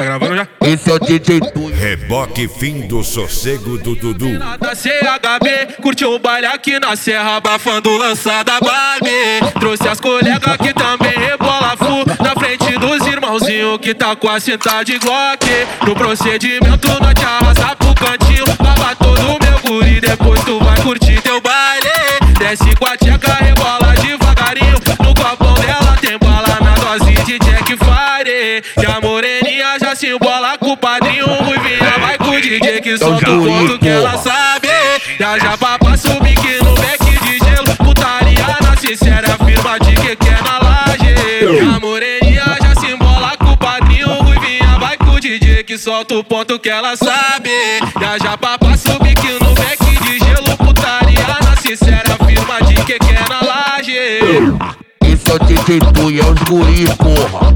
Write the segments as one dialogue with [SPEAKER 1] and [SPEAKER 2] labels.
[SPEAKER 1] gravando já?
[SPEAKER 2] Esse é o DJ Tu.
[SPEAKER 3] Reboque fim do sossego do Dudu.
[SPEAKER 1] Da CHB, curtiu o baile aqui na serra, abafando lançada Barbie. Trouxe as colegas que também rebola full, na frente dos irmãozinhos que tá com a cinta de Glock. No procedimento nós te arrasta pro cantinho, lava todo meu guri, depois tu vai curtir teu baile. Desce com a tcheca, rebola devagarinho, no copão dela tem bala na dose de Jack Fire. E a moreninha já se embola com o padrinho, ruivinha vai com o DJ que solta o ponto que ela sabe. Já passa o bique no beck de gelo, putaria na sincera, firma de que quer na laje. E a moreninha já se embola com o padrinho, ruivinha vai com o DJ que solta o ponto que ela sabe. Já passa o bique no beck de gelo, putaria na sincera, firma de que quer na laje.
[SPEAKER 2] Esse é o DJ Tu e é os guri, porra.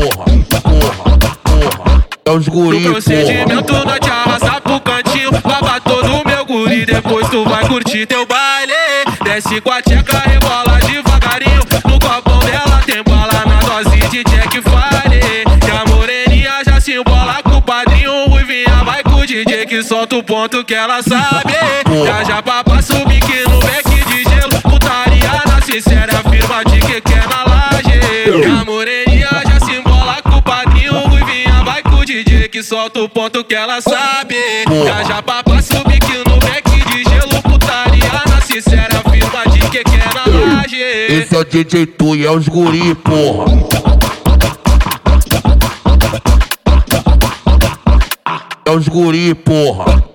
[SPEAKER 2] É os guri,
[SPEAKER 1] no procedimento nós te arrasta pro cantinho, lava todo o meu guri, depois tu vai curtir teu baile. Desce com a tcheca, rebola devagarinho, no copão dela tem bala na dose de Jack Fire. E a moreninha já se embola com o padrinho, ruivinha vai com o DJ que solta o ponto que ela sabe. Já passa o bique no beck de gelo, putaria na sincera, firma de que quer na laje. E a moreninha já se embola com o padrinho, ruivinha vai com o DJ que solta o ponto que ela sabe. Já passa o bique no beck de gelo, putaria na sincera, firma de que quer na laje.
[SPEAKER 2] Esse é o DJ Tu e é os guri, porra. É os guri, porra.